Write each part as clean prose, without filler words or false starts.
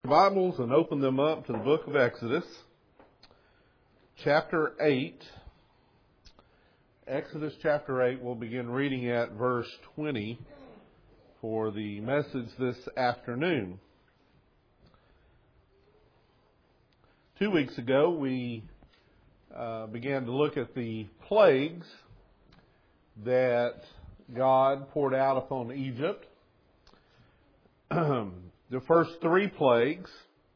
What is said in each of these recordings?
Bibles and open them up to the book of Exodus, chapter 8. Exodus chapter 8, we'll begin reading at verse 20 for the message this afternoon. 2 weeks ago, we began to look at the plagues that God poured out upon Egypt. The first three plagues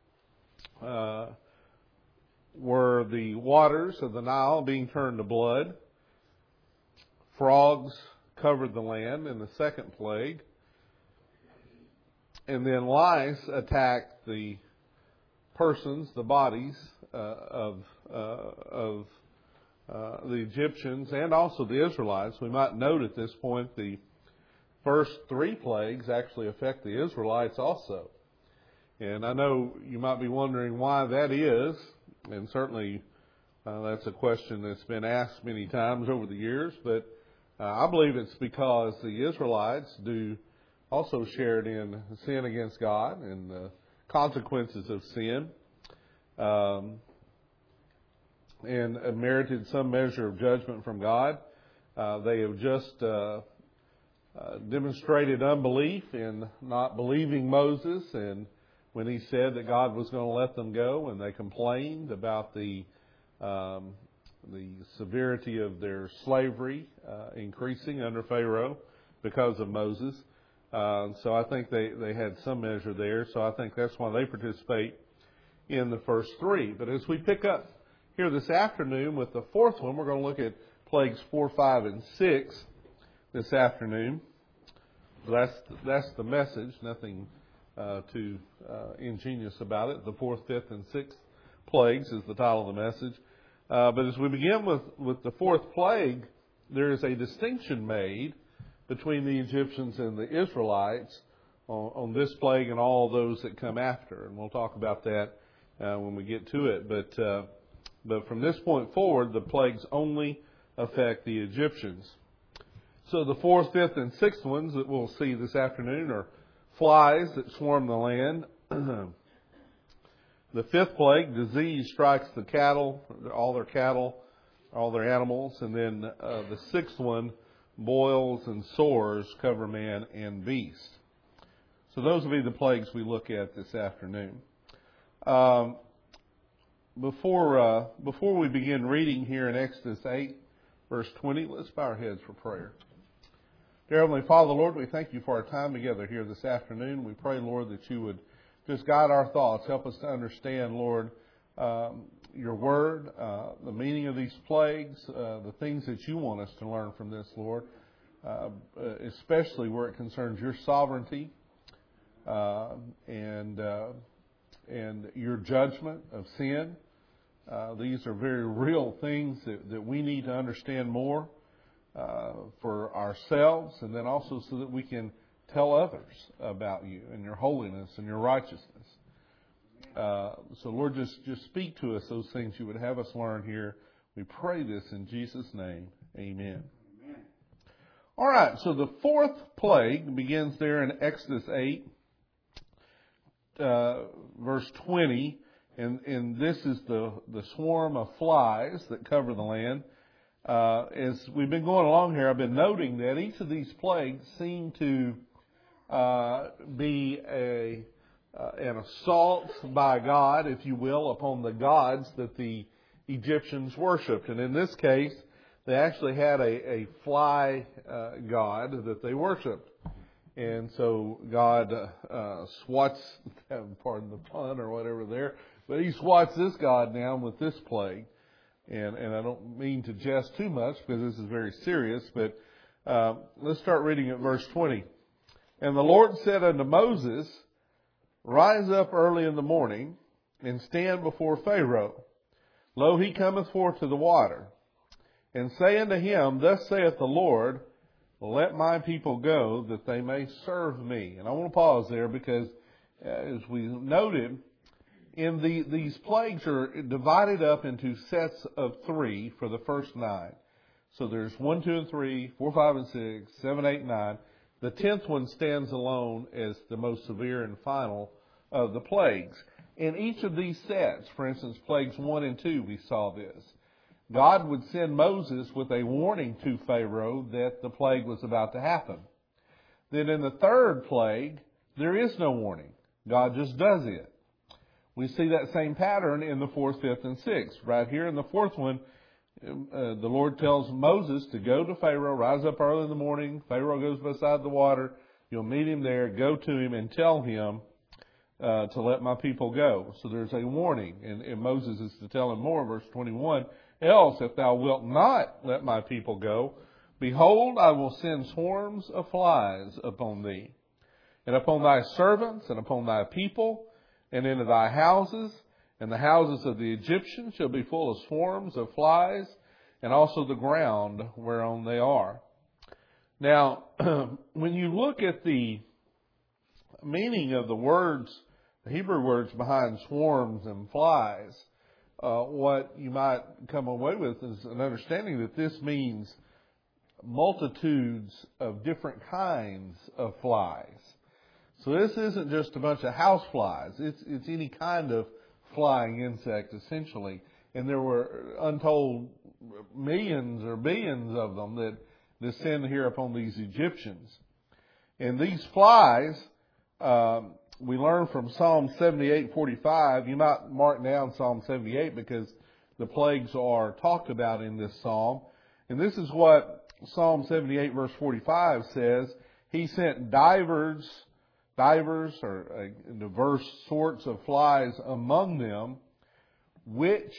were the waters of the Nile being turned to blood. Frogs covered the land in the second plague. And then lice attacked the persons, the bodies of the Egyptians and also the Israelites. We might note at this point the first three plagues actually affect the Israelites also. And I know you might be wondering why that is, and certainly that's a question that's been asked many times over the years, but I believe it's because the Israelites do also share in sin against God and the consequences of sin, and merited some measure of judgment from God. They have just demonstrated unbelief in not believing Moses, and when he said that God was going to let them go, and they complained about the severity of their slavery increasing under Pharaoh because of Moses. So I think they had some measure there. So I think that's why they participate in the first three. But as we pick up here this afternoon with the fourth one, we're going to look at plagues 4, 5, and 6 this afternoon. That's the message. Nothing too ingenious about it. The fourth, fifth, and sixth plagues is the title of the message. But as we begin with the fourth plague, there is a distinction made between the Egyptians and the Israelites on this plague and all those that come after. And we'll talk about that when we get to it. But from this point forward, the plagues only affect the Egyptians. So the fourth, fifth, and sixth ones that we'll see this afternoon are flies that swarm the land. The fifth plague, disease, strikes the cattle, all their animals. And then the sixth one, boils and sores cover man and beast. So those will be the plagues we look at this afternoon. Before we begin reading here in Exodus 8, verse 20, let's bow our heads for prayer. Dear Heavenly Father, Lord, we thank you for our time together here this afternoon. We pray, Lord, that you would just guide our thoughts. Help us to understand, Lord, your word, the meaning of these plagues, the things that you want us to learn from this, Lord, especially where it concerns your sovereignty and your judgment of sin. These are very real things that we need to understand more for ourselves, and then also so that we can tell others about you and your holiness and your righteousness. So, Lord, just speak to us those things you would have us learn here. We pray this in Jesus' name. Amen. Amen. All right, so the fourth plague begins there in Exodus 8, verse 20, and this is the swarm of flies that cover the land. As we've been going along here, I've been noting that each of these plagues seem to be an assault by God, if you will, upon the gods that the Egyptians worshipped. And in this case, they actually had a fly god that they worshipped. And so God swats, pardon the pun or whatever there, but he swats this god down with this plague. And I don't mean to jest too much because this is very serious, but let's start reading at verse 20. And the Lord said unto Moses, Rise up early in the morning, and stand before Pharaoh. Lo, he cometh forth to the water. And say unto him, Thus saith the Lord, Let my people go, that they may serve me. And I want to pause there because, as we noted, these plagues are divided up into sets of 3 for the first 9. So there's 1, 2, and 3, 4, 5, and 6, 7, 8, 9. The 10th one stands alone as the most severe and final of the plagues. In each of these sets, for instance, plagues 1 and 2, we saw this. God would send Moses with a warning to Pharaoh that the plague was about to happen. Then in the third plague, there is no warning. God just does it. We see that same pattern in the 4th, 5th, and 6th. Right here in the 4th one, the Lord tells Moses to go to Pharaoh, rise up early in the morning. Pharaoh goes beside the water. You'll meet him there. Go to him and tell him to let my people go. So there's a warning. And Moses is to tell him more, verse 21. Else, if thou wilt not let my people go, behold, I will send swarms of flies upon thee, and upon thy servants, and upon thy people, and into thy houses, and the houses of the Egyptians shall be full of swarms of flies, and also the ground whereon they are. Now, when you look at the meaning of the words, the Hebrew words behind swarms and flies, what you might come away with is an understanding that this means multitudes of different kinds of flies. So this isn't just a bunch of house flies. It's any kind of flying insect, essentially. And there were untold millions or billions of them that descend here upon these Egyptians. And these flies, we learn from Psalm 78:45. You might mark down Psalm 78 because the plagues are talked about in this psalm. And this is what Psalm 78 verse 45 says. He sent divers or diverse sorts of flies among them, which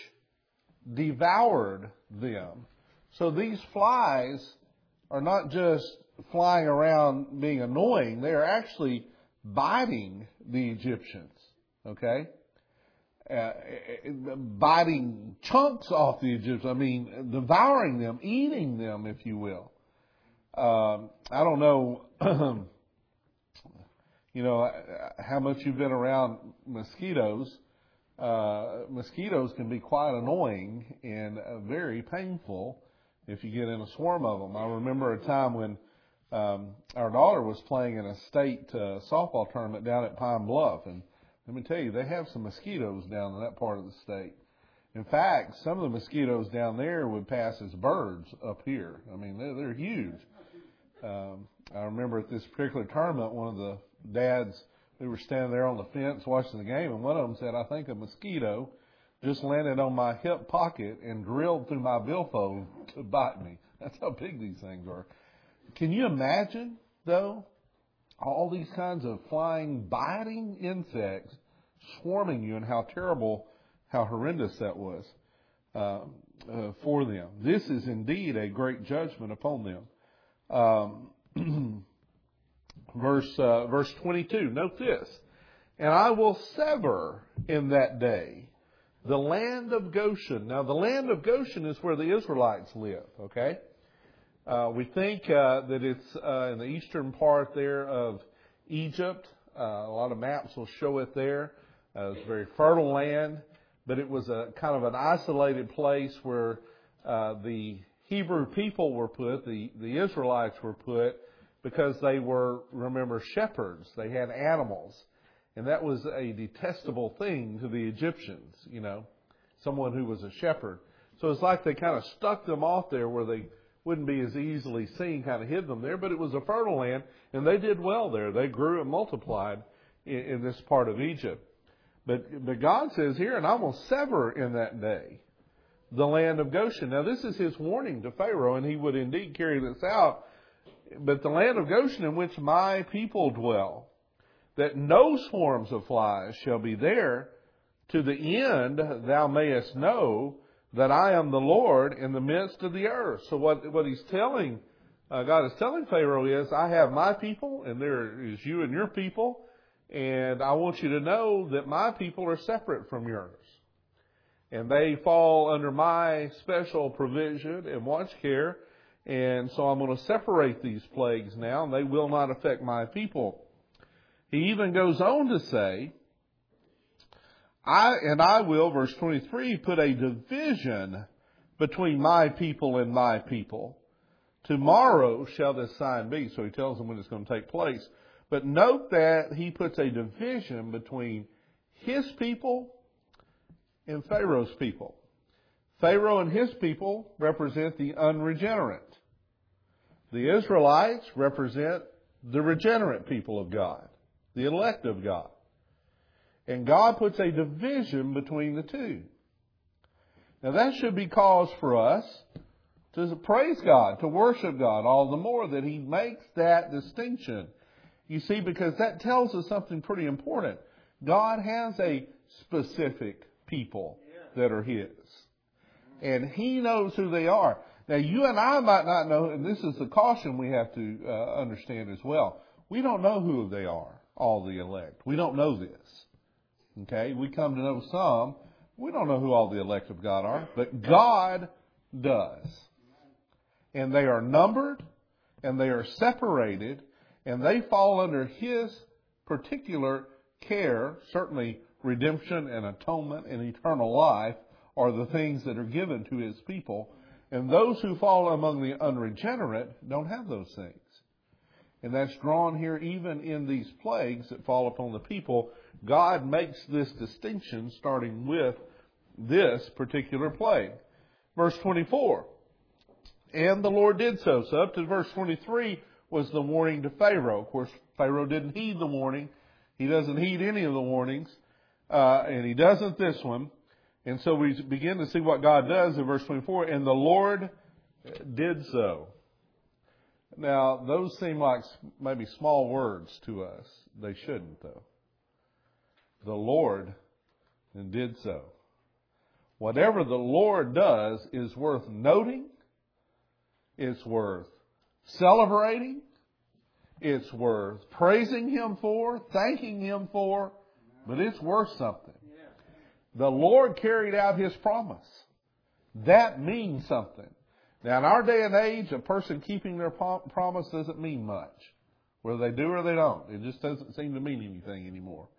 devoured them. So these flies are not just flying around being annoying. They are actually biting the Egyptians, okay? Biting chunks off the Egyptians. I mean, devouring them, eating them, if you will. I don't know, how much you've been around mosquitoes. Mosquitoes can be quite annoying and very painful if you get in a swarm of them. I remember a time when our daughter was playing in a state softball tournament down at Pine Bluff, and let me tell you, they have some mosquitoes down in that part of the state. In fact, some of the mosquitoes down there would pass as birds up here. I mean, they're huge. I remember at this particular tournament, one of the dads, we were standing there on the fence watching the game, and one of them said, I think a mosquito just landed on my hip pocket and drilled through my billfold to bite me. That's how big these things are. Can you imagine, though, all these kinds of flying, biting insects swarming you and how terrible, how horrendous that was for them? This is indeed a great judgment upon them. Verse 22, note this. And I will sever in that day the land of Goshen. Now, the land of Goshen is where the Israelites live, okay? We think that it's in the eastern part there of Egypt. A lot of maps will show it there. It's a very fertile land, but it was a kind of an isolated place where the Hebrew people were put, the Israelites were put, because they were, remember, shepherds. They had animals. And that was a detestable thing to the Egyptians, someone who was a shepherd. So it's like they kind of stuck them off there where they wouldn't be as easily seen, kind of hid them there. But it was a fertile land, and they did well there. They grew and multiplied in this part of Egypt. But God says here, and I will sever in that day the land of Goshen. Now, this is his warning to Pharaoh, and he would indeed carry this out. But the land of Goshen in which my people dwell, that no swarms of flies shall be there, to the end thou mayest know that I am the Lord in the midst of the earth. So what he's telling, God is telling Pharaoh is, I have my people, and there is you and your people, and I want you to know that my people are separate from yours. And they fall under my special provision and watch care. And so I'm going to separate these plagues now, and they will not affect my people. He even goes on to say, I will, verse 23, put a division between my people and my people. Tomorrow shall this sign be. So he tells them when it's going to take place. But note that he puts a division between his people and Pharaoh's people. Pharaoh and his people represent the unregenerate. The Israelites represent the regenerate people of God, the elect of God. And God puts a division between the two. Now that should be cause for us to praise God, to worship God all the more that He makes that distinction. You see, because that tells us something pretty important. God has a specific people that are His. And He knows who they are. Now you and I might not know, and this is the caution we have to understand as well. We don't know who they are, all the elect. We don't know this. Okay? We come to know some. We don't know who all the elect of God are, but God does. And they are numbered, and they are separated, and they fall under His particular care. Certainly redemption and atonement and eternal life are the things that are given to His people. And those who fall among the unregenerate don't have those things. And that's drawn here even in these plagues that fall upon the people. God makes this distinction starting with this particular plague. Verse 24. And the Lord did so. So up to verse 23 was the warning to Pharaoh. Of course, Pharaoh didn't heed the warning. He doesn't heed any of the warnings. And he doesn't this one. And so we begin to see what God does in verse 24. And the Lord did so. Now, those seem like maybe small words to us. They shouldn't, though. The Lord did so. Whatever the Lord does is worth noting. It's worth celebrating. It's worth praising Him for, thanking Him for, but it's worth something. The Lord carried out His promise. That means something. Now, in our day and age, a person keeping their promise doesn't mean much. Whether they do or they don't. It just doesn't seem to mean anything anymore.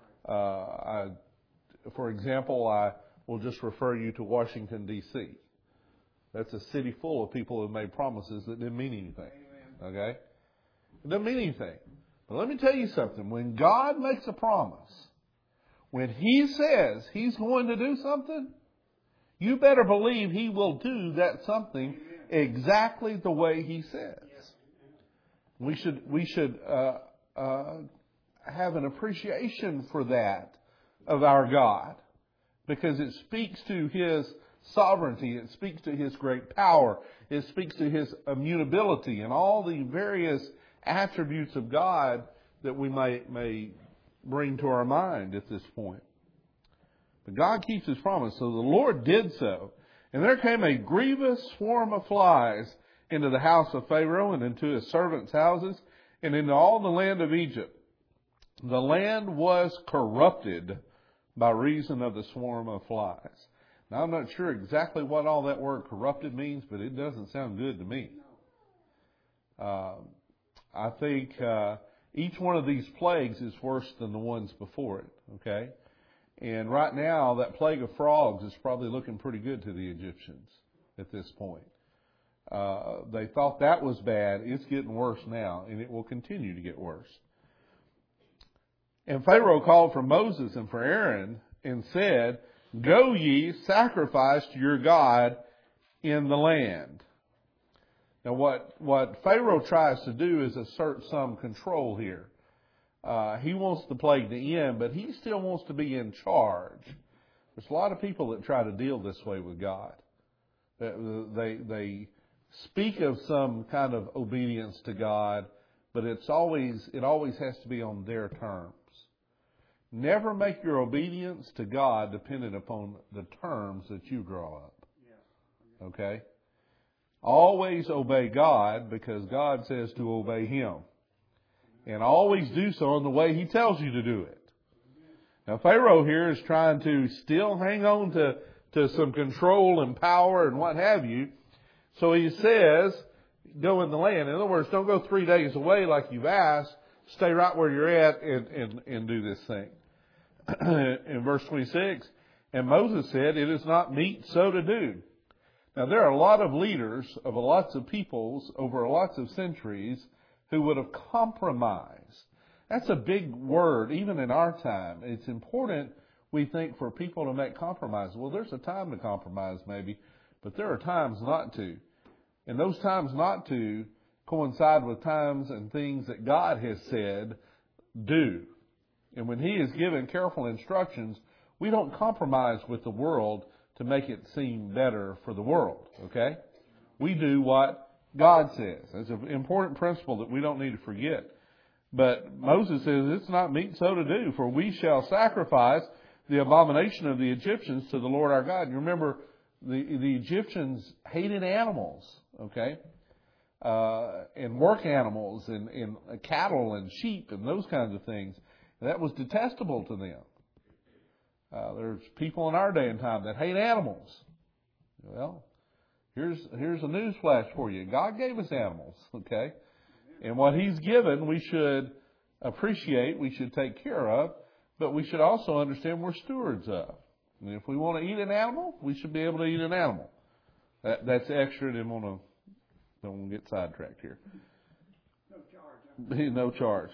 For example, I will just refer you to Washington, D.C. That's a city full of people who made promises that didn't mean anything. Okay? It doesn't mean anything. But let me tell you something. When God makes a promise, when He says He's going to do something, you better believe He will do that something exactly the way He says. We should have an appreciation for that of our God, because it speaks to His sovereignty, it speaks to His great power, it speaks to His immutability and all the various attributes of God that we may bring to our mind at this point. But God keeps His promise. So the Lord did so. And there came a grievous swarm of flies into the house of Pharaoh and into his servants' houses and into all the land of Egypt. The land was corrupted by reason of the swarm of flies. Now, I'm not sure exactly what all that word corrupted means, but it doesn't sound good to me. I think each one of these plagues is worse than the ones before it, okay? And right now, that plague of frogs is probably looking pretty good to the Egyptians at this point. They thought that was bad. It's getting worse now, and it will continue to get worse. And Pharaoh called for Moses and for Aaron and said, "Go ye, sacrifice to your God in the land." Now what Pharaoh tries to do is assert some control here. He wants the plague to end, but he still wants to be in charge. There's a lot of people that try to deal this way with God. They speak of some kind of obedience to God, but it always has to be on their terms. Never make your obedience to God dependent upon the terms that you draw up. Okay? Always obey God because God says to obey Him. And always do so in the way He tells you to do it. Now Pharaoh here is trying to still hang on to some control and power and what have you. So he says, go in the land. In other words, don't go 3 days away like you've asked. Stay right where you're at and do this thing. In verse 26, and Moses said, "It is not meet so to do." Now there are a lot of leaders of lots of peoples over lots of centuries who would have compromised. That's a big word, even in our time. It's important, we think, for people to make compromises. Well, there's a time to compromise maybe, but there are times not to. And those times not to coincide with times and things that God has said do. And when He has given careful instructions, we don't compromise with the world to make it seem better for the world, okay? We do what God says. It's an important principle that we don't need to forget. But Moses says, it's not meet so to do, for we shall sacrifice the abomination of the Egyptians to the Lord our God. You remember, the Egyptians hated animals, okay? And work animals and cattle and sheep and those kinds of things. And that was detestable to them. There's people in our day and time that hate animals. Well, here's a news flash for you. God gave us animals, okay? And what He's given, we should appreciate, we should take care of, but we should also understand we're stewards of. And if we want to eat an animal, we should be able to eat an animal. That's extra. Don't want to get sidetracked here. No charge.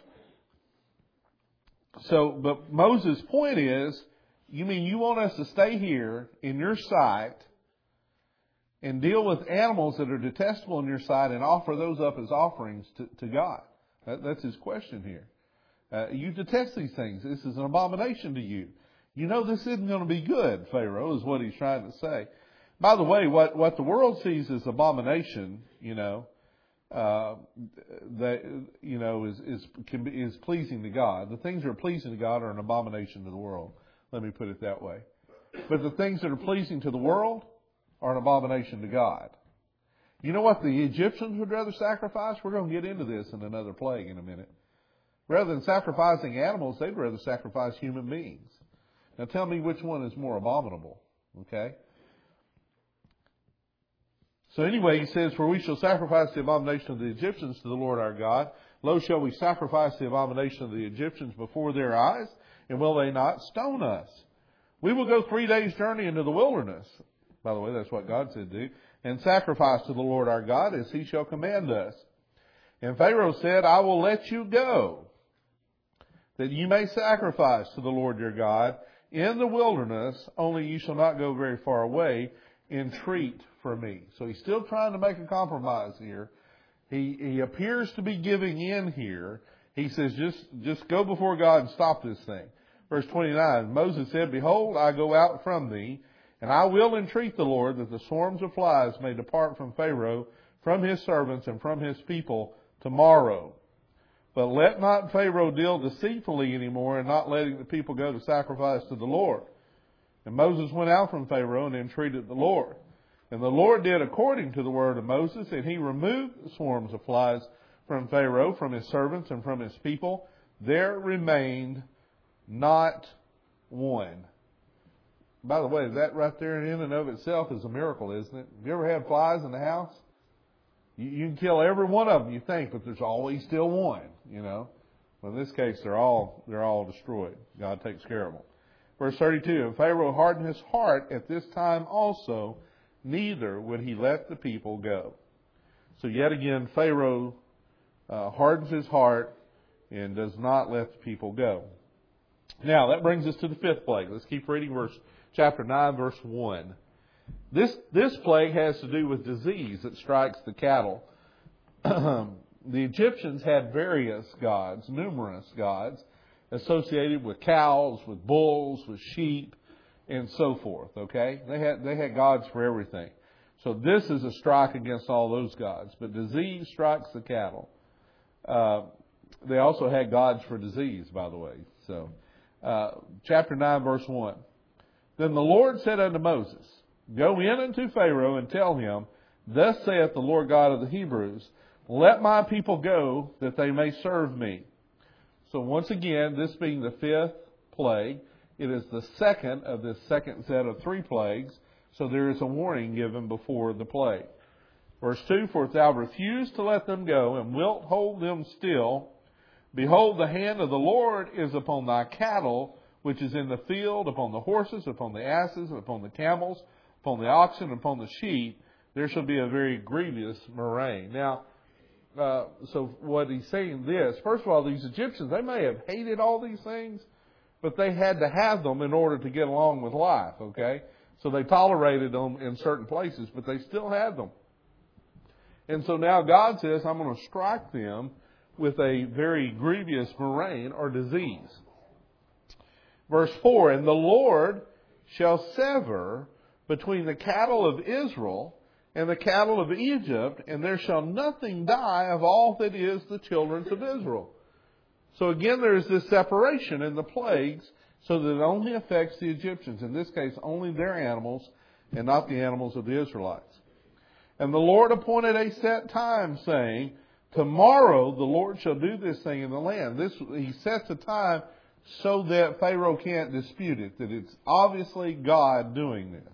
So, but Moses' point is, you mean you want us to stay here in your sight and deal with animals that are detestable in your sight and offer those up as offerings to God? That's his question here. You detest these things. This is an abomination to you. You know this isn't going to be good, Pharaoh, is what he's trying to say. By the way, what the world sees as abomination, is pleasing to God. The things that are pleasing to God are an abomination to the world. Let me put it that way. But the things that are pleasing to the world are an abomination to God. You know what the Egyptians would rather sacrifice? We're going to get into this in another plague in a minute. Rather than sacrificing animals, they'd rather sacrifice human beings. Now tell me which one is more abominable. Okay? So anyway, he says, for we shall sacrifice the abomination of the Egyptians to the Lord our God. Lo, shall we sacrifice the abomination of the Egyptians before their eyes? And will they not stone us? We will go 3 days' journey into the wilderness. By the way, that's what God said do. And sacrifice to the Lord our God as He shall command us. And Pharaoh said, I will let you go, that you may sacrifice to the Lord your God in the wilderness, only you shall not go very far away. Entreat for me. So he's still trying to make a compromise here. He appears to be giving in here. He says, just go before God and stop this thing. Verse 29, Moses said, behold, I go out from thee, and I will entreat the Lord that the swarms of flies may depart from Pharaoh, from his servants, and from his people tomorrow. But let not Pharaoh deal deceitfully anymore, and not letting the people go to sacrifice to the Lord. And Moses went out from Pharaoh and entreated the Lord. And the Lord did according to the word of Moses, and He removed the swarms of flies from Pharaoh, from his servants, and from his people. There remained not one. By the way, that right there in and of itself is a miracle, isn't it? Have you ever had flies in the house? You can kill every one of them, you think, but there's always still one, Well, in this case, they're all destroyed. God takes care of them. Verse 32, and Pharaoh hardened his heart at this time also, neither would he let the people go. So yet again, Pharaoh hardens his heart and does not let the people go. Now, that brings us to the fifth plague. Let's keep reading chapter 9, verse 1. This plague has to do with disease that strikes the cattle. The Egyptians had various gods, numerous gods, associated with cows, with bulls, with sheep, and so forth, okay? They had gods for everything. So this is a strike against all those gods. But disease strikes the cattle. They also had gods for disease, by the way. So, chapter 9, verse 1. Then the Lord said unto Moses, go in unto Pharaoh and tell him, thus saith the Lord God of the Hebrews, let my people go, that they may serve me. So once again, this being the fifth plague, it is the second of this second set of 3 plagues. So there is a warning given before the plague. Verse 2, for if thou refuse to let them go, and wilt hold them still, behold, the hand of the Lord is upon thy cattle, which is in the field, upon the horses, upon the asses, upon the camels, upon the oxen, upon the sheep. There shall be a very grievous murrain. Now, So what he's saying this, first of all, these Egyptians, they may have hated all these things, but they had to have them in order to get along with life, okay? So they tolerated them in certain places, but they still had them. And so now God says, I'm going to strike them with a very grievous murrain or disease. Verse 4, and the Lord shall sever between the cattle of Israel and the cattle of Egypt, and there shall nothing die of all that is the children of Israel. So again, there is this separation in the plagues, so that it only affects the Egyptians. In this case, only their animals, and not the animals of the Israelites. And the Lord appointed a set time, saying, tomorrow the Lord shall do this thing in the land. He sets a time so that Pharaoh can't dispute it, that it's obviously God doing this.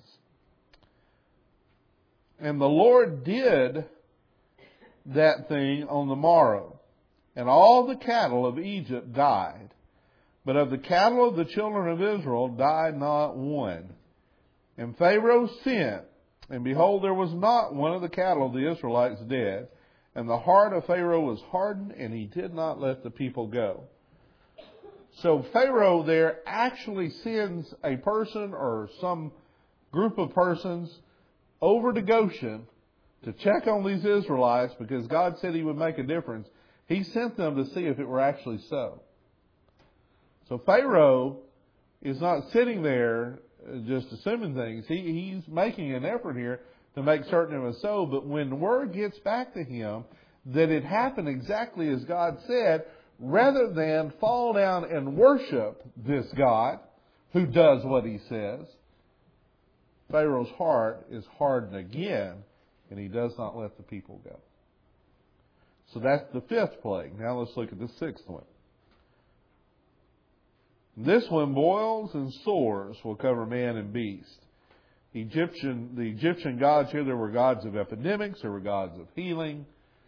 And the Lord did that thing on the morrow, and all the cattle of Egypt died. But of the cattle of the children of Israel died not one. And Pharaoh sent, and behold, there was not one of the cattle of the Israelites dead. And the heart of Pharaoh was hardened, and he did not let the people go. So Pharaoh there actually sends a person or some group of persons over to Goshen to check on these Israelites because God said he would make a difference. He sent them to see if it were actually so. So Pharaoh is not sitting there just assuming things. He's making an effort here to make certain it was so. But when word gets back to him that it happened exactly as God said, rather than fall down and worship this God who does what he says, Pharaoh's heart is hardened again, and he does not let the people go. So that's the fifth plague. Now let's look at the sixth one. This one, boils and sores will cover man and beast. The Egyptian gods here, there were gods of epidemics, there were gods of healing.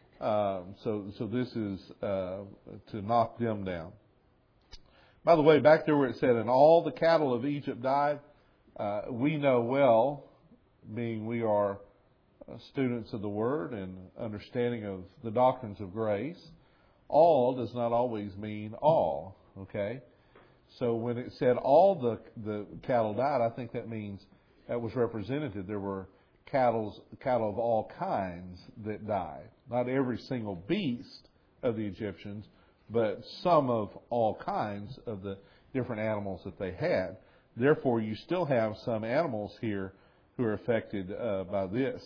So this is to knock them down. By the way, back there where it said, and all the cattle of Egypt died, we know well, being we are students of the Word and understanding of the doctrines of grace, all does not always mean all, okay? So when it said all the cattle died, I think that means that was represented. There were cattle of all kinds that died. Not every single beast of the Egyptians, but some of all kinds of the different animals that they had. Therefore, you still have some animals here who are affected by this.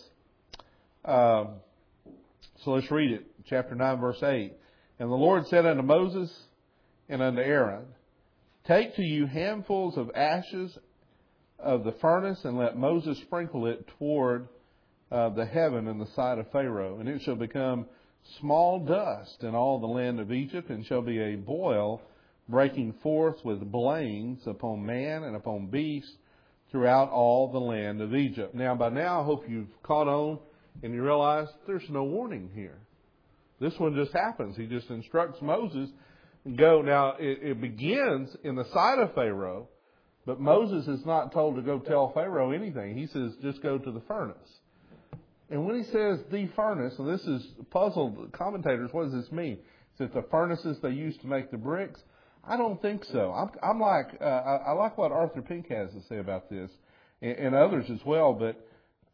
So let's read it. Chapter 9, verse 8. And the Lord said unto Moses and unto Aaron, take to you handfuls of ashes of the furnace, and let Moses sprinkle it toward the heaven in the sight of Pharaoh. And it shall become small dust in all the land of Egypt, and shall be a boil breaking forth with blains upon man and upon beast throughout all the land of Egypt. Now, by now, I hope you've caught on and you realize there's no warning here. This one just happens. He just instructs Moses and go. Now, it begins in the sight of Pharaoh, but Moses is not told to go tell Pharaoh anything. He says, just go to the furnace. And when he says the furnace, and this is puzzled commentators, what does this mean? Is it the furnaces they used to make the bricks? I don't think so. I like what Arthur Pink has to say about this, and others as well. But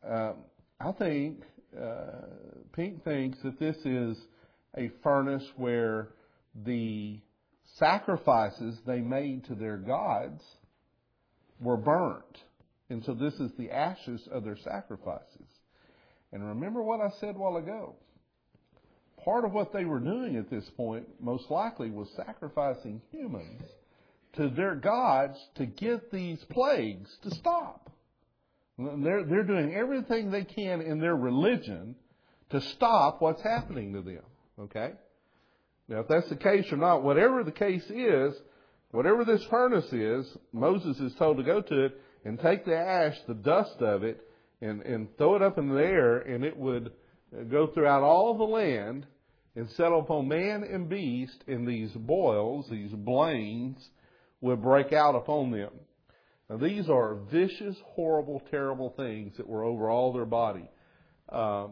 I think Pink thinks that this is a furnace where the sacrifices they made to their gods were burnt, and so this is the ashes of their sacrifices. And remember what I said a while ago. Part of what they were doing at this point, most likely, was sacrificing humans to their gods to get these plagues to stop. They're doing everything they can in their religion to stop what's happening to them. Okay? Now, if that's the case or not, whatever the case is, whatever this furnace is, Moses is told to go to it and take the ash, the dust of it, and throw it up in the air, and it would go throughout all the land and settle upon man and beast, and these boils, these blains, would break out upon them. Now, these are vicious, horrible, terrible things that were over all their body.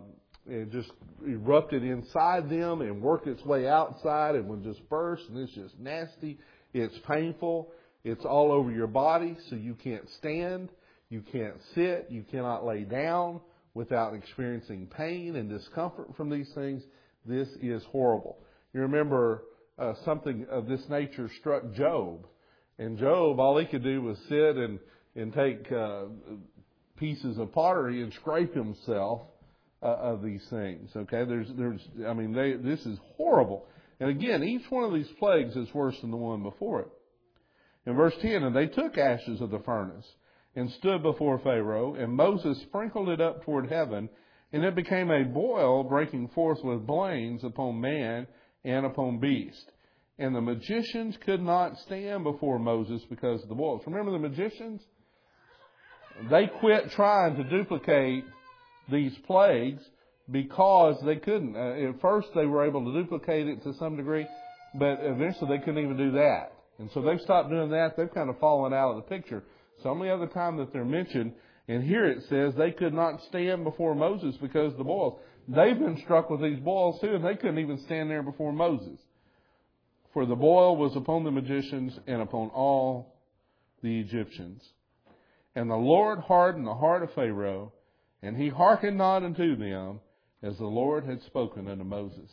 it just erupted inside them and worked its way outside and would just burst, and it's just nasty. It's painful. It's all over your body, so you can't stand, you can't sit, you cannot lay down without experiencing pain and discomfort from these things. This is horrible. You remember something of this nature struck Job. And Job, all he could do was sit and take pieces of pottery and scrape himself of these things. Okay, this is horrible. And again, each one of these plagues is worse than the one before it. In verse 10, and they took ashes of the furnace and stood before Pharaoh, and Moses sprinkled it up toward heaven, and it became a boil breaking forth with blains upon man and upon beast. And the magicians could not stand before Moses because of the boils. Remember the magicians? They quit trying to duplicate these plagues because they couldn't. At first they were able to duplicate it to some degree, but eventually they couldn't even do that. And so they've stopped doing that. They've kind of fallen out of the picture. So only other time that they're mentioned, and here it says they could not stand before Moses because of the boils. They've been struck with these boils too, and they couldn't even stand there before Moses. For the boil was upon the magicians and upon all the Egyptians. And the Lord hardened the heart of Pharaoh, and he hearkened not unto them, as the Lord had spoken unto Moses.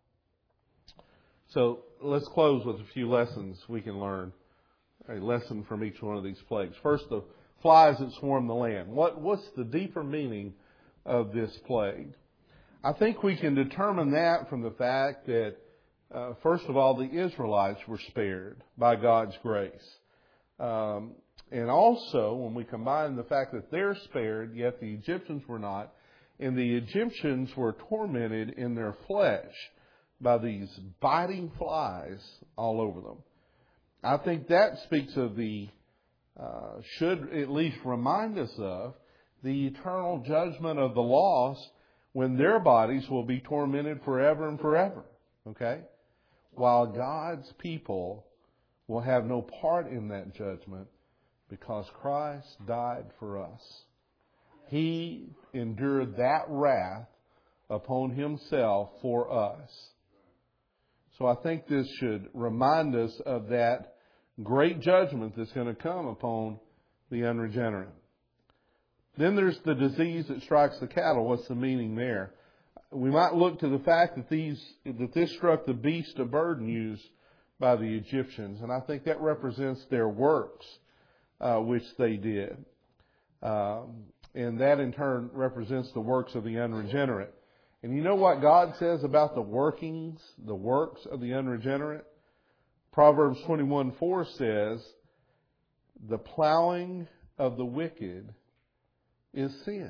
So let's close with a few lessons we can learn. A lesson from each one of these plagues. First, the flies that swarm the land. What's the deeper meaning of this plague? I think we can determine that from the fact that, first of all, the Israelites were spared by God's grace. And also, when we combine the fact that they're spared, yet the Egyptians were not, and the Egyptians were tormented in their flesh by these biting flies all over them. I think that speaks of should at least remind us of the eternal judgment of the lost when their bodies will be tormented forever and forever. Okay? While God's people will have no part in that judgment because Christ died for us. He endured that wrath upon himself for us. So I think this should remind us of that great judgment that's going to come upon the unregenerate. Then there's the disease that strikes the cattle. What's the meaning there? We might look to the fact that this struck the beast of burden used by the Egyptians, and I think that represents their works, which they did. And that in turn represents the works of the unregenerate. And you know what God says about the works of the unregenerate? Proverbs 21:4 says, the plowing of the wicked is sin.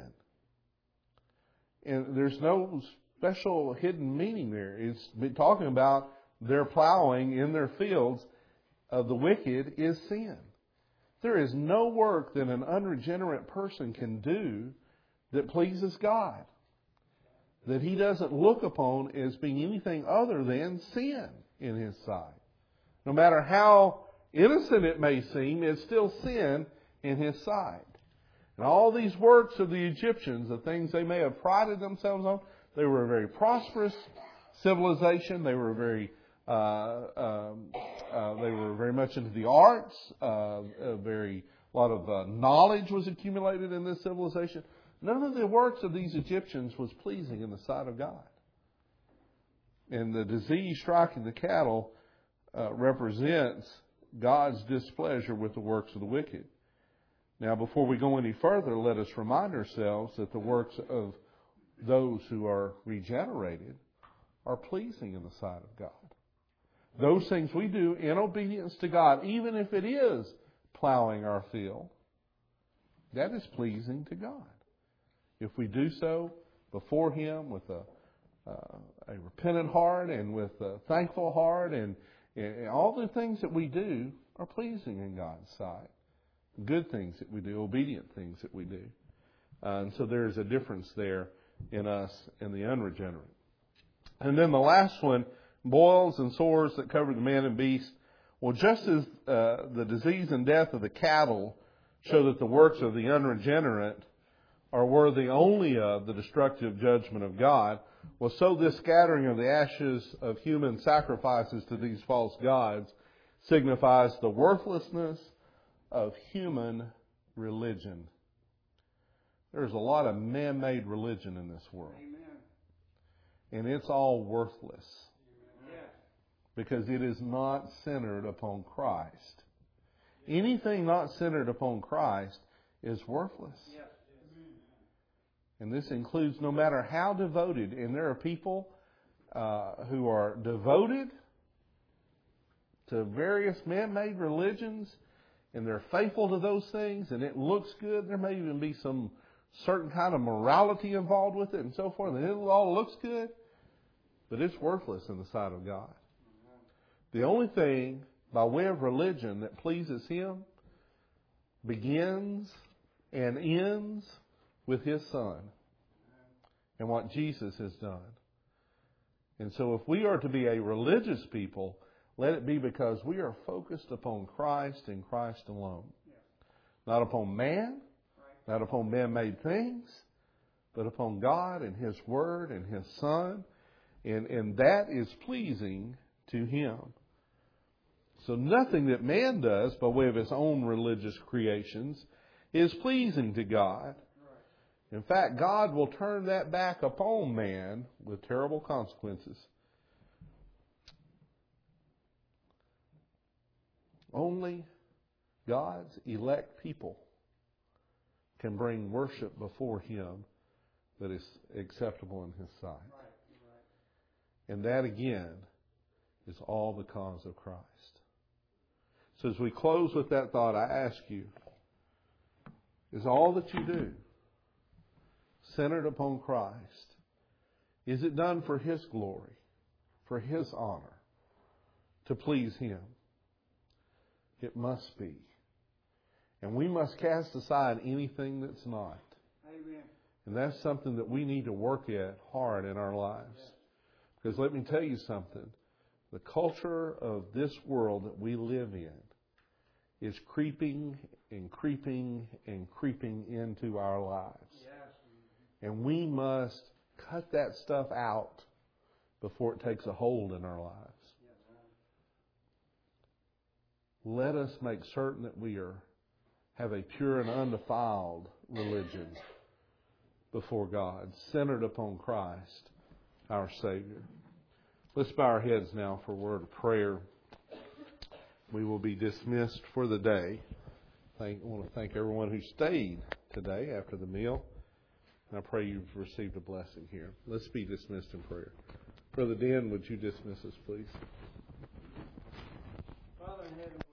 And there's no special hidden meaning there. It's talking about their plowing in their fields of the wicked is sin. There is no work that an unregenerate person can do that pleases God, that he doesn't look upon as being anything other than sin in his sight. No matter how innocent it may seem, it's still sin in his sight. And all these works of the Egyptians, the things they may have prided themselves on, they were a very prosperous civilization. They were very much into the arts. A lot of knowledge was accumulated in this civilization. None of the works of these Egyptians was pleasing in the sight of God. And the disease striking the cattle represents God's displeasure with the works of the wicked. Now, before we go any further, let us remind ourselves that the works of those who are regenerated are pleasing in the sight of God. Those things we do in obedience to God, even if it is plowing our field, that is pleasing to God. If we do so before Him with a repentant heart and with a thankful heart, and all the things that we do are pleasing in God's sight. Good things that we do, obedient things that we do. And so there's a difference there in us and the unregenerate. And then the last one, boils and sores that cover the man and beast. Well, just as the disease and death of the cattle show that the works of the unregenerate are worthy only of the destructive judgment of God. Well, so this scattering of the ashes of human sacrifices to these false gods signifies the worthlessness of human religion. There's a lot of man-made religion in this world. Amen. And it's all worthless. Yes. Because it is not centered upon Christ. Anything not centered upon Christ is worthless. Yes. And this includes no matter how devoted. And there are people who are devoted to various man-made religions, and they're faithful to those things, and it looks good. There may even be some certain kind of morality involved with it and so forth, and it all looks good, but it's worthless in the sight of God. The only thing by way of religion that pleases Him begins and ends with His Son and what Jesus has done. And so if we are to be a religious people, let it be because we are focused upon Christ and Christ alone. Not upon man, not upon man-made things, but upon God and His Word and His Son. And that is pleasing to Him. So nothing that man does by way of his own religious creations is pleasing to God. In fact, God will turn that back upon man with terrible consequences. Only God's elect people can bring worship before Him that is acceptable in His sight. And that again is all because of Christ. So as we close with that thought, I ask you, is all that you do centered upon Christ? Is it done for His glory, for His honor, to please Him? It must be. And we must cast aside anything that's not. Amen. And that's something that we need to work at hard in our lives. Because let me tell you something. The culture of this world that we live in is creeping and creeping and creeping into our lives. Yes. And we must cut that stuff out before it takes a hold in our lives. Let us make certain that we have a pure and undefiled religion before God, centered upon Christ, our Savior. Let's bow our heads now for a word of prayer. We will be dismissed for the day. I want to thank everyone who stayed today after the meal. And I pray you've received a blessing here. Let's be dismissed in prayer. Brother Dan, would you dismiss us, please? Father in heaven,